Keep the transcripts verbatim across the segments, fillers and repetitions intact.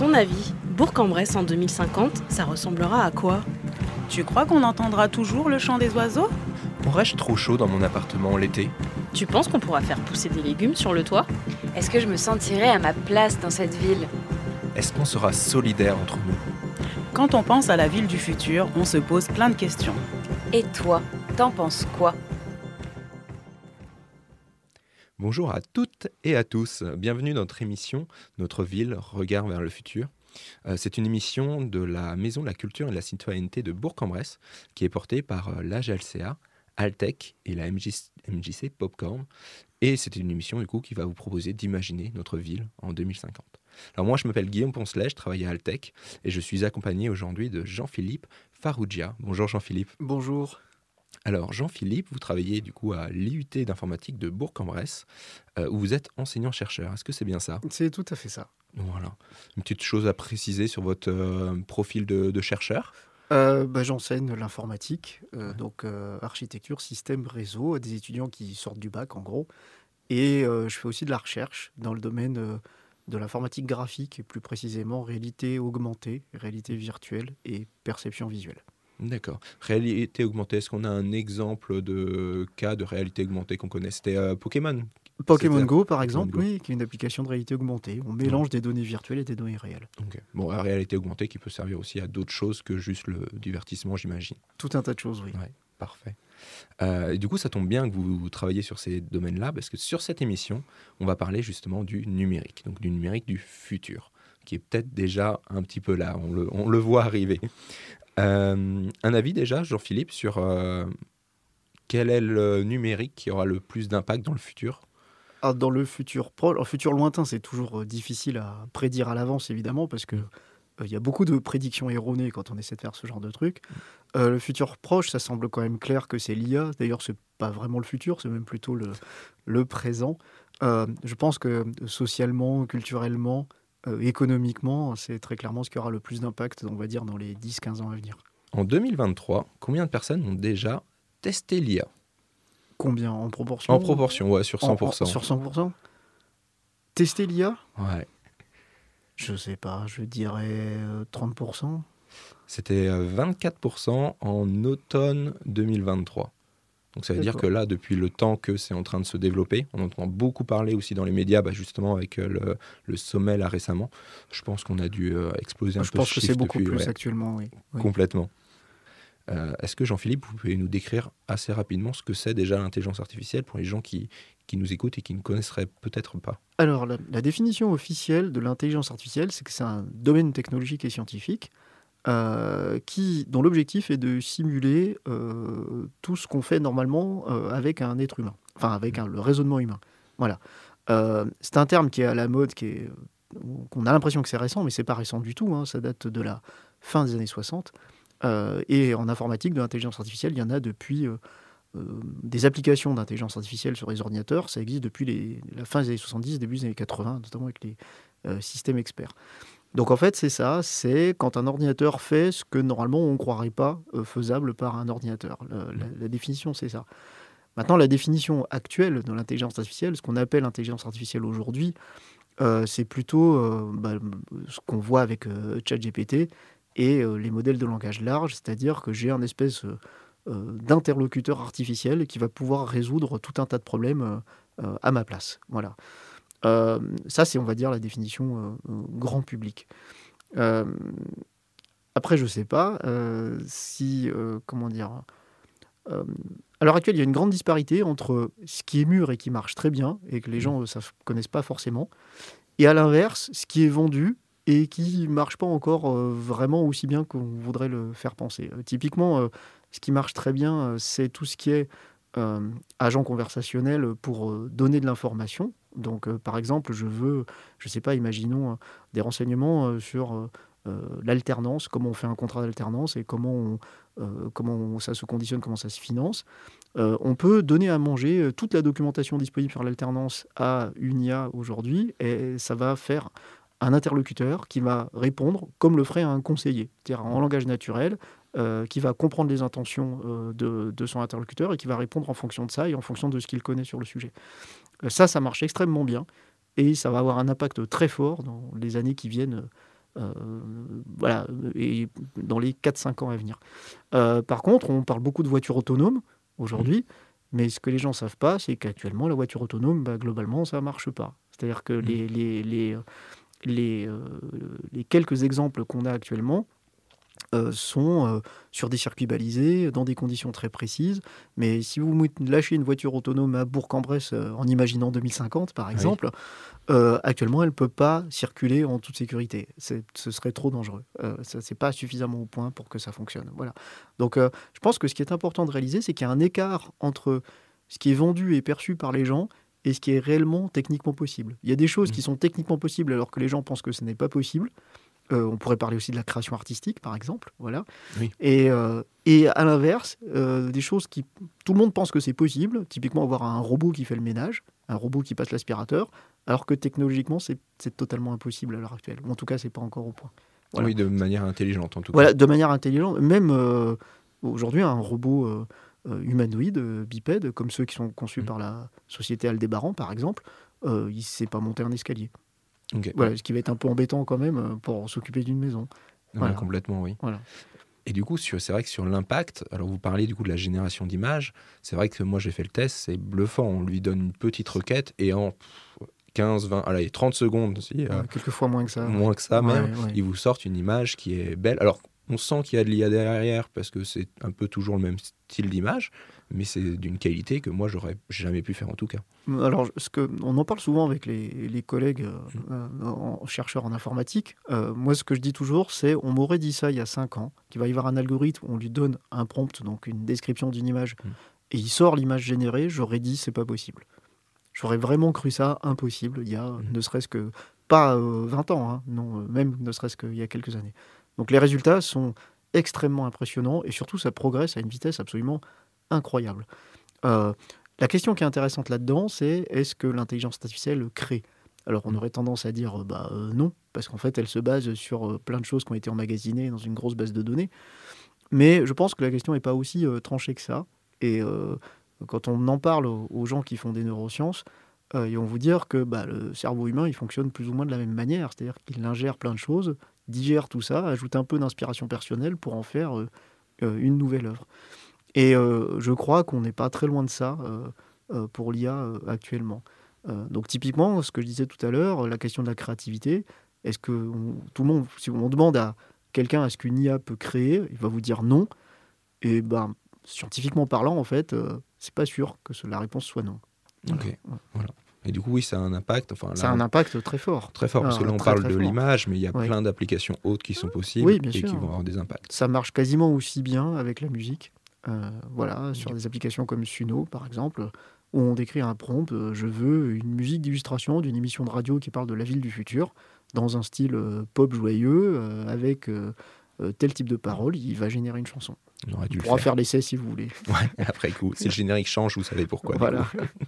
ton avis, Bourg-en-Bresse en deux mille cinquante, ça ressemblera à quoi? Tu crois qu'on entendra toujours le chant des oiseaux? Aurais-je trop chaud dans mon appartement l'été? Tu penses qu'on pourra faire pousser des légumes sur le toit? Est-ce que je me sentirai à ma place dans cette ville? Est-ce qu'on sera solidaires entre nous? Quand on pense à la ville du futur, on se pose plein de questions. Et toi, t'en penses quoi? Bonjour à toutes et à tous, bienvenue dans notre émission Notre ville, regard vers le futur. Euh, c'est une émission de la Maison de la Culture et de la Citoyenneté de Bourg-en-Bresse qui est portée par euh, l'A G L C A, Altec et la M J C Popcorn. Et c'est une émission du coup qui va vous proposer d'imaginer notre ville en deux mille cinquante. Alors moi je m'appelle Guillaume Poncelet, je travaille à Altec et je suis accompagné aujourd'hui de Jean-Philippe Farrugia. Bonjour Jean-Philippe. Bonjour. Alors Jean-Philippe, vous travaillez du coup à l'I U T d'informatique de Bourg-en-Bresse euh, où vous êtes enseignant-chercheur. Est-ce que c'est bien ça? C'est tout à fait ça. Voilà. Une petite chose à préciser sur votre euh, profil de, de chercheur? Euh, bah, j'enseigne l'informatique, euh, ouais. donc euh, architecture, système, réseau, à des étudiants qui sortent du bac en gros. Et euh, je fais aussi de la recherche dans le domaine euh, de l'informatique graphique, et plus précisément réalité augmentée, réalité virtuelle et perception visuelle. D'accord. Réalité augmentée, est-ce qu'on a un exemple de cas de réalité augmentée qu'on connaît? C'était euh, Pokémon. Pokémon C'était... Go, par exemple, Pokémon Go. Oui, qui est une application de réalité augmentée. On mélange ouais. des données virtuelles et des données réelles. Okay. Bon, la réalité augmentée qui peut servir aussi à d'autres choses que juste le divertissement, j'imagine. Tout un tas de choses, oui. Ouais, parfait. Euh, et du coup, ça tombe bien que vous, vous travaillez sur ces domaines-là, parce que sur cette émission, on va parler justement du numérique, donc du numérique du futur, qui est peut-être déjà un petit peu là, on le, on le voit arriver. Euh, un avis déjà, Jean-Philippe, sur euh, quel est le numérique qui aura le plus d'impact dans le futur? Ah, dans le futur proche, en futur lointain, c'est toujours euh, difficile à prédire à l'avance, évidemment, parce qu'il euh, y a beaucoup de prédictions erronées quand on essaie de faire ce genre de truc. Euh, le futur proche, ça semble quand même clair que c'est l'I A. D'ailleurs, c'est pas vraiment le futur, c'est même plutôt le, le présent. Euh, je pense que socialement, culturellement, euh, économiquement, c'est très clairement ce qui aura le plus d'impact, on va dire, dans les dix à quinze ans à venir. En deux mille vingt-trois, combien de personnes ont déjà testé l'I A? Combien? En proportion? En proportion, ouais, sur cent pour cent. En, en, sur cent pour cent? Tester l'I A? Ouais. Je sais pas, je dirais euh, trente pour cent. C'était euh, vingt-quatre pour cent en automne deux mille vingt-trois. Donc ça veut D'accord. dire que là, depuis le temps que c'est en train de se développer, on entend beaucoup parler aussi dans les médias, bah justement avec euh, le, le sommet là récemment. Je pense qu'on a dû euh, exploser un je peu ce chiffre. Je pense que c'est beaucoup depuis, plus ouais. actuellement, oui. oui. Complètement. Euh, est-ce que Jean-Philippe, vous pouvez nous décrire assez rapidement ce que c'est déjà l'intelligence artificielle pour les gens qui, qui nous écoutent et qui ne connaisseraient peut-être pas? Alors, la, la définition officielle de l'intelligence artificielle, c'est que c'est un domaine technologique et scientifique euh, qui, dont l'objectif est de simuler euh, tout ce qu'on fait normalement euh, avec un être humain, enfin avec un, le raisonnement humain. Voilà. Euh, c'est un terme qui est à la mode, qui est, qu'on a l'impression que c'est récent, mais c'est pas récent du tout, hein, ça date de la fin des années soixante. Euh, et en informatique, de l'intelligence artificielle, il y en a depuis euh, euh, des applications d'intelligence artificielle sur les ordinateurs. Ça existe depuis les, la fin des années soixante-dix, début des années quatre-vingts, notamment avec les euh, systèmes experts. Donc en fait, c'est ça, c'est quand un ordinateur fait ce que normalement on ne croirait pas euh, faisable par un ordinateur. Le, la, la définition, c'est ça. Maintenant, la définition actuelle de l'intelligence artificielle, ce qu'on appelle intelligence artificielle aujourd'hui, euh, c'est plutôt euh, bah, ce qu'on voit avec euh, ChatGPT, et euh, les modèles de langage large, c'est-à-dire que j'ai un espèce euh, euh, d'interlocuteur artificiel qui va pouvoir résoudre tout un tas de problèmes euh, à ma place. Voilà. Euh, ça, c'est, on va dire, la définition euh, euh, grand public. Euh, après, je ne sais pas euh, si, euh, comment dire... Euh, à l'heure actuelle, il y a une grande disparité entre ce qui est mûr et qui marche très bien, et que les gens ne euh, connaissent pas forcément, et à l'inverse, ce qui est vendu, et qui ne marche pas encore euh, vraiment aussi bien qu'on voudrait le faire penser. Euh, typiquement, euh, ce qui marche très bien, euh, c'est tout ce qui est euh, agent conversationnel pour euh, donner de l'information. Donc, euh, par exemple, je veux, je ne sais pas, imaginons euh, des renseignements euh, sur euh, euh, l'alternance, comment on fait un contrat d'alternance et comment, on, euh, comment on, ça se conditionne, comment ça se finance. Euh, on peut donner à manger euh, toute la documentation disponible sur l'alternance à une I A aujourd'hui, et ça va faire un interlocuteur qui va répondre comme le ferait un conseiller, c'est-à-dire en langage naturel, euh, qui va comprendre les intentions euh, de, de son interlocuteur et qui va répondre en fonction de ça et en fonction de ce qu'il connaît sur le sujet. Euh, ça, ça marche extrêmement bien et ça va avoir un impact très fort dans les années qui viennent Euh, voilà, et dans les quatre cinq ans à venir. Euh, par contre, on parle beaucoup de voitures autonomes aujourd'hui, mmh. mais ce que les gens ne savent pas, c'est qu'actuellement, la voiture autonome, bah, globalement, ça ne marche pas. C'est-à-dire que mmh. les, les, les, les, euh, les quelques exemples qu'on a actuellement, Euh, sont euh, sur des circuits balisés, dans des conditions très précises. Mais si vous lâchez une voiture autonome à Bourg-en-Bresse euh, en imaginant deux mille cinquante, par exemple, oui. euh, actuellement, elle ne peut pas circuler en toute sécurité. C'est, ce serait trop dangereux. Euh, ça, c'est pas suffisamment au point pour que ça fonctionne. Voilà. Donc, euh, je pense que ce qui est important de réaliser, c'est qu'il y a un écart entre ce qui est vendu et perçu par les gens et ce qui est réellement techniquement possible. Il y a des choses mmh. qui sont techniquement possibles alors que les gens pensent que ce n'est pas possible. Euh, on pourrait parler aussi de la création artistique, par exemple. Voilà. Oui. Et, euh, et à l'inverse, euh, des choses qui... Tout le monde pense que c'est possible. Typiquement, avoir un robot qui fait le ménage, un robot qui passe l'aspirateur, alors que technologiquement, c'est, c'est totalement impossible à l'heure actuelle. Ou en tout cas, c'est pas encore au point. Voilà. Oui, de manière intelligente, en tout cas. Voilà, de manière intelligente. Même euh, aujourd'hui, un robot euh, euh, humanoïde, euh, bipède, comme ceux qui sont conçus mmh. par la société Aldébaran, par exemple, euh, il ne sait pas monter un escalier. Okay. Voilà, ce qui va être un peu embêtant quand même pour s'occuper d'une maison. Voilà. Ouais, complètement, oui. Voilà. Et du coup, sur, c'est vrai que sur l'impact, alors vous parlez du coup de la génération d'images, c'est vrai que moi j'ai fait le test, c'est bluffant. On lui donne une petite requête et en quinze, vingt, allez, trente secondes, si, ouais, euh, quelquefois moins que ça. Moins ouais. que ça même, ouais, ouais. ils vous sortent une image qui est belle. Alors, on sent qu'il y a de l'I A derrière parce que c'est un peu toujours le même style d'image, mais c'est d'une qualité que moi, j'aurais jamais pu faire en tout cas. Alors, ce que, on en parle souvent avec les, les collègues euh, mmh. en, chercheurs en informatique. Euh, moi, ce que je dis toujours, c'est on m'aurait dit ça il y a cinq ans, qu'il va y avoir un algorithme où on lui donne un prompt, donc une description d'une image, mmh. et il sort l'image générée, j'aurais dit c'est pas possible. J'aurais vraiment cru ça impossible il y a mmh. ne serait-ce que, pas euh, vingt ans, hein, non, euh, même ne serait-ce qu'il y a quelques années. Donc les résultats sont extrêmement impressionnants et surtout ça progresse à une vitesse absolument incroyable. Euh, la question qui est intéressante là-dedans, c'est est-ce que l'intelligence artificielle crée ? Alors on aurait tendance à dire bah, euh, non, parce qu'en fait elle se base sur euh, plein de choses qui ont été emmagasinées dans une grosse base de données. Mais je pense que la question n'est pas aussi euh, tranchée que ça. Et euh, quand on en parle aux, aux gens qui font des neurosciences, euh, ils vont vous dire que bah, le cerveau humain il fonctionne plus ou moins de la même manière, c'est-à-dire qu'il ingère plein de choses, digère tout ça, ajoute un peu d'inspiration personnelle pour en faire euh, euh, une nouvelle œuvre. Et euh, je crois qu'on n'est pas très loin de ça euh, euh, pour l'I A euh, actuellement. Euh, donc typiquement, ce que je disais tout à l'heure, la question de la créativité, est-ce que on, tout le monde, si on demande à quelqu'un est-ce qu'une I A peut créer, il va vous dire non. Et ben, scientifiquement parlant, en fait, euh, c'est pas sûr que la réponse soit non. Ok, voilà. voilà. Et du coup, oui, ça a un impact. Enfin, là, ça a un impact très fort. Très fort, parce ah, que là, on très, parle très de fort. l'image, mais il y a ouais. plein d'applications autres qui sont possibles oui, bien et sûr. qui vont avoir des impacts. Ça marche quasiment aussi bien avec la musique. Euh, voilà, okay. Sur des applications comme Suno, par exemple, où on décrit un prompt, euh, je veux une musique d'illustration d'une émission de radio qui parle de la ville du futur, dans un style euh, pop joyeux, euh, avec euh, euh, tel type de paroles, il va générer une chanson. On aurait dû on pourra faire. faire l'essai si vous voulez. Ouais, après coup, si le générique change, vous savez pourquoi. Voilà.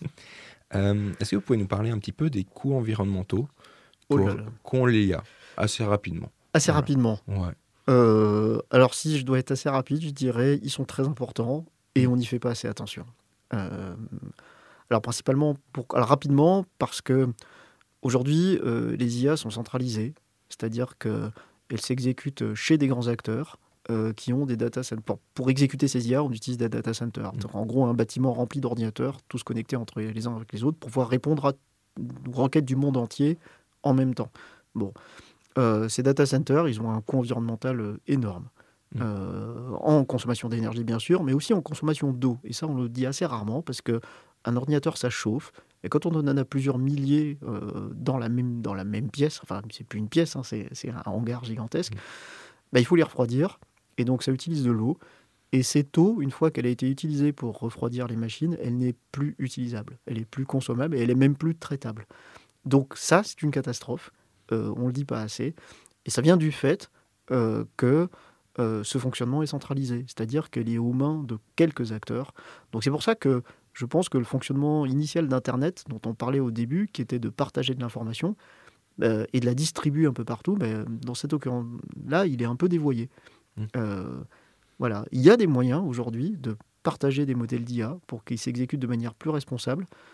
euh, est-ce que vous pouvez nous parler un petit peu des coûts environnementaux pour oh là là. qu'on l'I A assez rapidement Assez voilà. rapidement Ouais. Euh, alors si je dois être assez rapide, je dirais ils sont très importants et on n'y fait pas assez attention. Euh, alors principalement, pour, alors rapidement, parce que aujourd'hui euh, les I A sont centralisées, c'est-à-dire qu'elles s'exécutent chez des grands acteurs euh, qui ont des data centers. Pour, pour exécuter ces I A, on utilise des data centers. Donc, en gros, un bâtiment rempli d'ordinateurs, tous connectés entre les uns avec les autres, pour pouvoir répondre à une requête du monde entier en même temps. Bon. Euh, ces data centers, ils ont un coût environnemental euh, énorme. Mmh. Euh, en consommation d'énergie, bien sûr, mais aussi en consommation d'eau. Et ça, on le dit assez rarement, parce qu'un ordinateur, ça chauffe. Et quand on en a plusieurs milliers euh, dans, la même, dans la même pièce, enfin, c'est plus une pièce, hein, c'est, c'est un hangar gigantesque, mmh. bah, il faut les refroidir. Et donc, ça utilise de l'eau. Et cette eau, une fois qu'elle a été utilisée pour refroidir les machines, elle n'est plus utilisable. Elle est plus consommable et elle est même plus traitable. Donc ça, c'est une catastrophe. Euh, on ne le dit pas assez. Et ça vient du fait euh, que euh, ce fonctionnement est centralisé, c'est-à-dire qu'elle est aux mains de quelques acteurs. Donc c'est pour ça que je pense que le fonctionnement initial d'Internet, dont on parlait au début, qui était de partager de l'information euh, et de la distribuer un peu partout, ben, dans cette occurrence-là, il est un peu dévoyé. Mmh. Euh, voilà. Il y a des moyens aujourd'hui de partager des modèles d'I A pour qu'ils s'exécutent de manière plus responsable.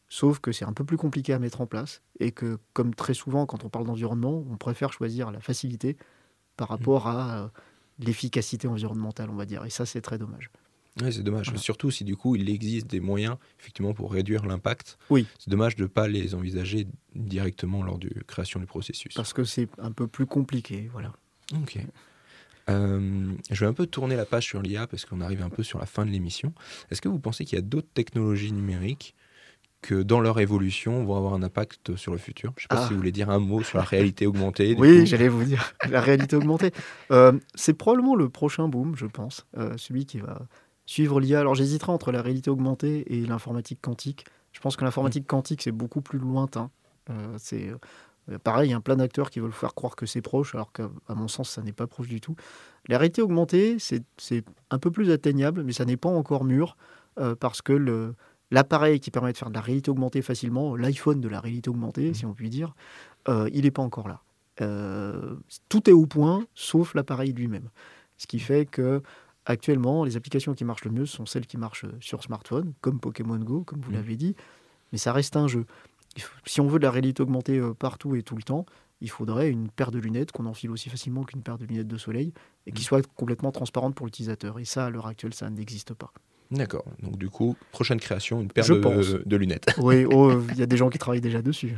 sauf que c'est un peu plus compliqué à mettre en place et que, comme très souvent, quand on parle d'environnement, on préfère choisir la facilité par rapport à euh, l'efficacité environnementale, on va dire. Et ça, c'est très dommage. Ouais, c'est dommage. Voilà. Surtout si du coup il existe des moyens effectivement pour réduire l'impact. Oui, C'est dommage de ne pas les envisager directement lors de création du processus. parce que c'est un peu plus compliqué, voilà. Ok. Euh, je vais un peu tourner la page sur l'I A parce qu'on arrive un peu sur la fin de l'émission. Est-ce que vous pensez qu'il y a d'autres technologies numériques que dans leur évolution vont avoir un impact sur le futur? Je ne sais pas Ah. si vous voulez dire un mot sur la réalité augmentée. du Oui, coup. j'allais vous dire, la réalité augmentée. Euh, c'est probablement le prochain boom, je pense, euh, celui qui va suivre l'I A. Alors j'hésiterai entre la réalité augmentée et l'informatique quantique. Je pense que l'informatique quantique, c'est beaucoup plus lointain. Euh, c'est euh, pareil, il y a plein d'acteurs qui veulent faire croire que c'est proche, alors qu'à à mon sens, ça n'est pas proche du tout. La réalité augmentée, c'est c'est un peu plus atteignable, mais ça n'est pas encore mûr, euh, parce que le, l'appareil qui permet de faire de la réalité augmentée facilement, l'iPhone de la réalité augmentée, si on peut dire, euh, il n'est pas encore là. Euh, tout est au point, sauf l'appareil lui-même. Ce qui fait que actuellement, les applications qui marchent le mieux sont celles qui marchent sur smartphone, comme Pokémon Go, comme vous Mm. l'avez dit, mais ça reste un jeu. Il faut- si on veut de la réalité augmentée euh, partout et tout le temps, il faudrait une paire de lunettes qu'on enfile aussi facilement qu'une paire de lunettes de soleil et qui Mm. soit complètement transparente pour l'utilisateur. Et ça, à l'heure actuelle, ça n'existe pas. D'accord. Donc du coup, prochaine création, une paire Je de, pense. de lunettes. Oui, oh, il y a des gens qui travaillent déjà dessus.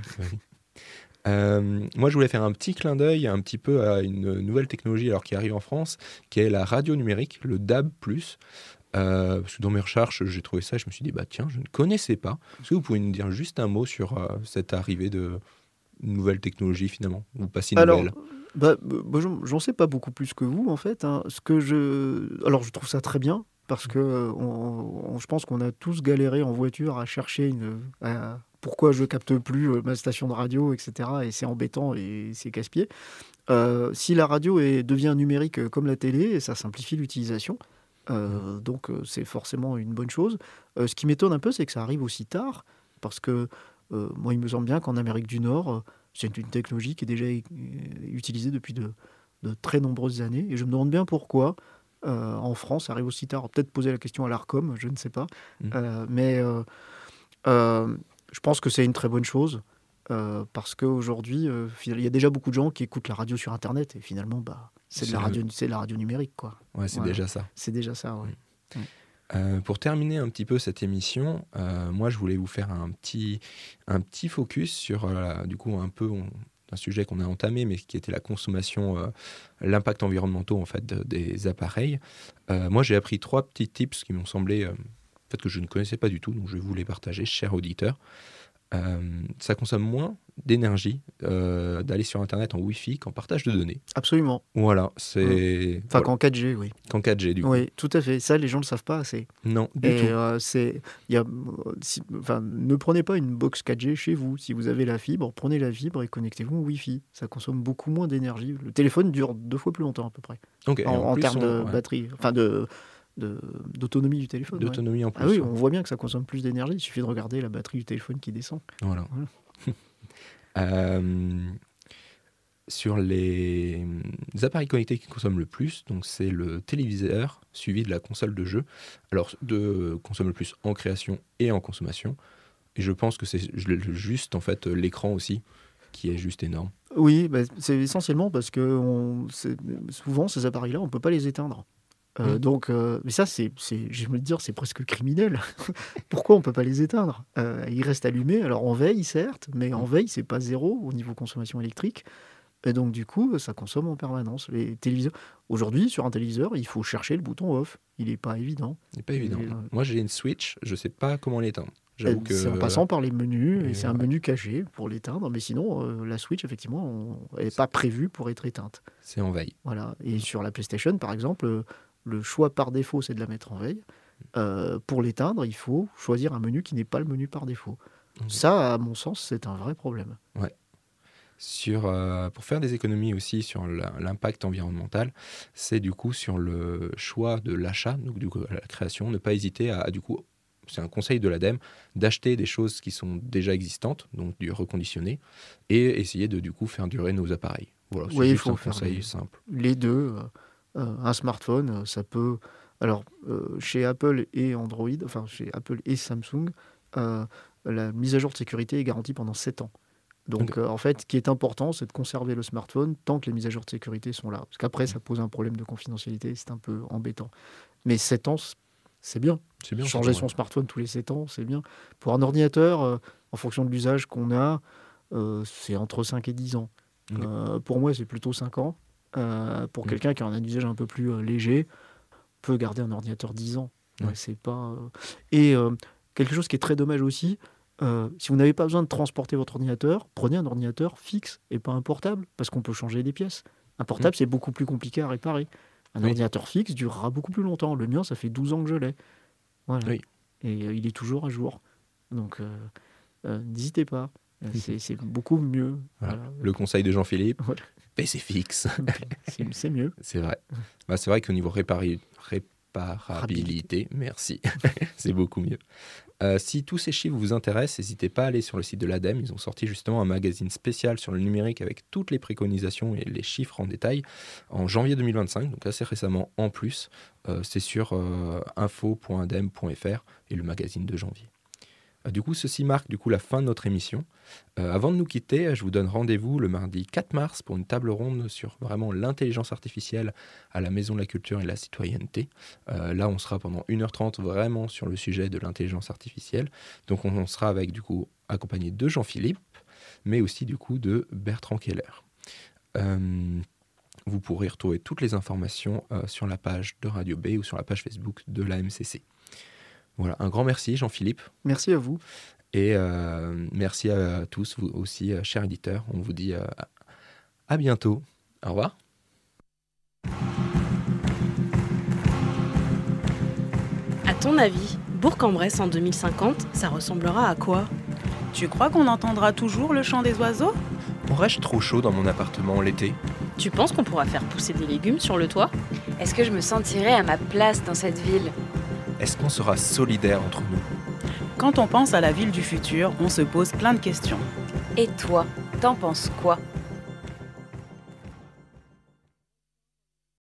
Euh, moi, je voulais faire un petit clin d'œil un petit peu à une nouvelle technologie alors qui arrive en France, qui est la radio numérique, le D A B plus. Euh, parce que dans mes recherches, j'ai trouvé ça, je me suis dit, bah tiens, je ne connaissais pas. Est-ce que vous pouvez nous dire juste un mot sur euh, cette arrivée de nouvelle technologie finalement, ou pas si Alors, nouvelle? bah, bah, bah, j'en j'en sais pas beaucoup plus que vous, en fait, hein. Ce que je... Alors, je trouve ça très bien, parce que euh, on- on- je pense qu'on a tous galéré en voiture à chercher une... à- pourquoi je capte plus euh, ma station de radio, et cetera. Et c'est embêtant et c'est casse-pied. Euh, si la radio est, devient numérique euh, comme la télé, ça simplifie l'utilisation. Euh, donc, euh, c'est forcément une bonne chose. Euh, ce qui m'étonne un peu, c'est que ça arrive aussi tard, parce que euh, moi, il me semble bien qu'en Amérique du Nord, euh, c'est une technologie qui est déjà euh, utilisée depuis de, de très nombreuses années. Et je me demande bien pourquoi euh, en France, ça arrive aussi tard. Peut-être poser la question à l'Arcom, je ne sais pas. Mm. Euh, mais euh, euh, je pense que c'est une très bonne chose. euh, parce qu'aujourd'hui, euh, il y a déjà beaucoup de gens qui écoutent la radio sur Internet. Et finalement, bah, c'est de C'est la le- radio, c'est de la radio numérique, quoi. Ouais, c'est Voilà. déjà ça. C'est déjà ça, ouais. Euh, pour terminer un petit peu cette émission, euh, moi je voulais vous faire un petit, un petit focus sur euh, du coup un peu on- un sujet qu'on a entamé, mais qui était la consommation, euh, l'impact environnemental en fait de- des appareils. Euh, moi j'ai appris trois petits tips qui m'ont semblé euh, en fait, que je ne connaissais pas du tout, donc je vais vous les partager, chers auditeurs. Euh, ça consomme moins d'énergie euh, d'aller sur Internet en Wi-Fi qu'en partage de données. Absolument. Voilà, c'est Enfin, voilà, qu'en quatre G, oui. qu'en quatre G du coup. Oui, tout à fait. Ça, les gens ne le savent pas assez. Non, du Et tout. euh, c'est, il y a, euh, si- enfin, ne prenez pas une box quatre G chez vous. Si vous avez la fibre, prenez la fibre et connectez-vous au Wi-Fi. Ça consomme beaucoup moins d'énergie. Le téléphone dure deux fois plus longtemps à peu près, Ok, et en, en en plus, termes on- de ouais, batterie, enfin de, de- d'autonomie du téléphone. ouais. d'autonomie en plus. Ah oui, ouais. on voit bien que ça consomme plus d'énergie. Il suffit de regarder la batterie du téléphone qui descend. Voilà. Voilà. Euh, sur les les appareils connectés qui consomment le plus, donc c'est le téléviseur suivi de la console de jeu. Alors, de consomme le plus en création et en consommation. Et je pense que c'est ju- juste en fait l'écran aussi qui est juste énorme. Oui, bah, c'est essentiellement parce que on, c'est- souvent ces appareils-là, on ne peut pas les éteindre. Euh, Mm. Donc, euh, mais ça, c'est, c'est, je vais me dire, c'est presque criminel. Pourquoi on peut pas les éteindre? Euh, Ils restent allumés. Alors en veille, certes, mais en veille, c'est pas zéro au niveau consommation électrique. Et donc du coup, ça consomme en permanence. Les téléviseurs. Aujourd'hui, sur un téléviseur, il faut chercher le bouton off. Il n'est pas évident. C'est pas évident. Et, euh, Moi, j'ai une Switch, je sais pas comment l'éteindre. J'avoue Euh, que C'est en passant par les menus, et et c'est un ouais. menu caché pour l'éteindre. Mais sinon, euh, la Switch, effectivement, elle n'est pas prévue pour être éteinte. c'est en veille. Voilà. Et sur la PlayStation, par exemple, euh, le choix par défaut, c'est de la mettre en veille. Euh, pour l'éteindre, il faut choisir un menu qui n'est pas le menu par défaut. Ok. Ça, à mon sens, c'est un vrai problème. Sur, euh, pour faire des économies aussi sur la- l'impact environnemental, c'est du coup sur le choix de l'achat, donc du coup la création, ne pas hésiter à, à, du coup, c'est un conseil de l'ADEME, d'acheter des choses qui sont déjà existantes, donc du reconditionné, et essayer de du coup faire durer nos appareils. Voilà, c'est Oui, il juste faut un faire conseil des- simple. Les deux, euh, euh, un smartphone, euh, ça peut... Alors, euh, chez Apple et Android, enfin chez Apple et Samsung, euh, la mise à jour de sécurité est garantie pendant sept ans. Donc, Ok. euh, en fait, ce qui est important, c'est de conserver le smartphone tant que les mises à jour de sécurité sont là. Parce qu'après, ça pose un problème de confidentialité, c'est un peu embêtant. Mais sept ans, c- c'est bien. C'est bien. Changer ça, son smartphone tous les sept ans, c'est bien. Pour un ordinateur, euh, en fonction de l'usage qu'on a, euh, c'est entre cinq et dix ans. Ok. Euh, pour moi, c'est plutôt cinq ans. Euh, pour Mm. quelqu'un qui a un usage un peu plus euh, léger, peut garder un ordinateur dix ans. Ouais. Ouais, c'est pas, euh, Et euh, quelque chose qui est très dommage aussi, euh, si vous n'avez pas besoin de transporter votre ordinateur, prenez un ordinateur fixe et pas un portable, parce qu'on peut changer des pièces. Un portable, c'est beaucoup plus compliqué à réparer. Un Oui. ordinateur fixe durera beaucoup plus longtemps. Le mien, ça fait douze ans que je l'ai. Voilà. Oui. Et euh, il est toujours à jour. Donc, euh, euh, n'hésitez pas. Euh, C'est c'est beaucoup mieux. Voilà. Voilà. Le conseil de Jean-Philippe, Voilà. P C fixe. C'est c'est mieux. C'est vrai. Bah, c'est vrai qu'au niveau répari- réparabilité, merci, c'est beaucoup mieux. Euh, si tous ces chiffres vous intéressent, n'hésitez pas à aller sur le site de l'ADEME. Ils ont sorti justement un magazine spécial sur le numérique avec toutes les préconisations et les chiffres en détail en janvier deux mille vingt-cinq, donc assez récemment en plus. Euh, c'est sur euh, info point adem point f r et le magazine de janvier. Euh, Du coup, ceci marque du coup la fin de notre émission. Euh, avant de nous quitter, je vous donne rendez-vous le mardi quatre mars pour une table ronde sur vraiment l'intelligence artificielle à la Maison de la Culture et de la Citoyenneté. Euh, là, on sera pendant une heure trente vraiment sur le sujet de l'intelligence artificielle. Donc, on, on sera avec du coup accompagné de Jean-Philippe, mais aussi du coup de Bertrand Keller. Euh, vous pourrez retrouver toutes les informations euh, sur la page de Radio B ou sur la page Facebook de l'A M C C. Voilà, un grand merci Jean-Philippe. Merci à vous. Et euh, merci à tous, vous aussi, euh, chers éditeurs. On vous dit euh, à bientôt. Au revoir. À ton avis, Bourg-en-Bresse en deux mille cinquante, ça ressemblera à quoi? Tu crois qu'on entendra toujours le chant des oiseaux? Aurais-je trop chaud dans mon appartement l'été? Tu penses qu'on pourra faire pousser des légumes sur le toit? Est-ce que je me sentirai à ma place dans cette ville? Est-ce qu'on sera solidaires entre nous? Quand on pense à la ville du futur, on se pose plein de questions. Et toi, t'en penses quoi?